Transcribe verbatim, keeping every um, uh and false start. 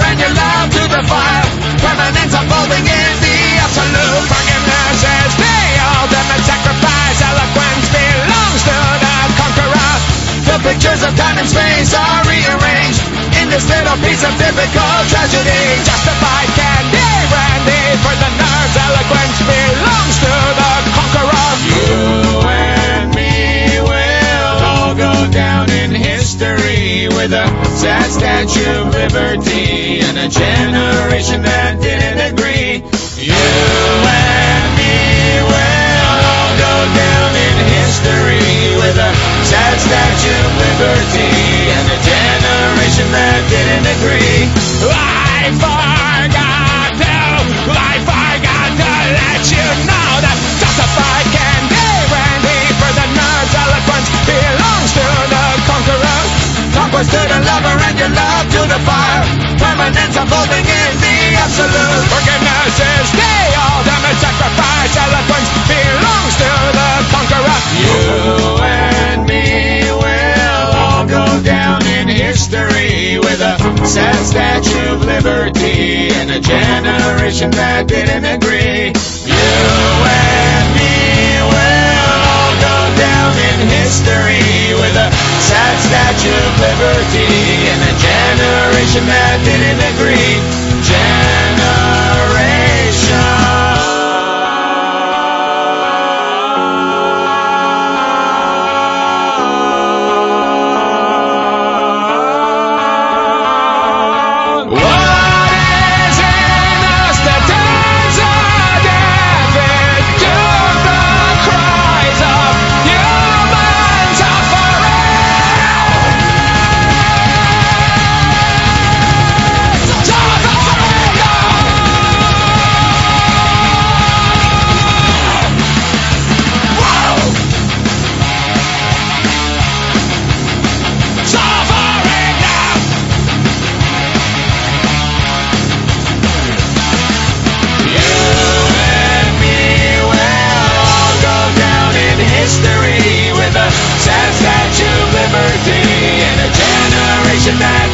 and your love to the fire. Permanence unfolding in the absolute. Forgiveness is the ultimate sacrifice. Eloquence belongs to the conqueror. The pictures of time and space are rearranged in this little piece of typical tragedy. Justified candy brandy for the nerves. Eloquence belongs to the conqueror. You and me will all go down in history with a sad Statue of Liberty and a generation that didn't agree. You and me will all go down in history with a sad Statue of Liberty and a generation that didn't agree. I forgot to, I forgot to let you know that justified candy brandy for the nerds. Eloquence belongs to the conqueror. Conquest to the lover and your love to the fire. Permanence unfolding in the absolute. Forgiveness is the ultimate sacrifice. Eloquence belongs to the conqueror. You and me will all go down in history with a sad Statue of Liberty and a generation that didn't agree. You and me will all go down in history with a sad Statue of Liberty and a generation that didn't agree. Generation. That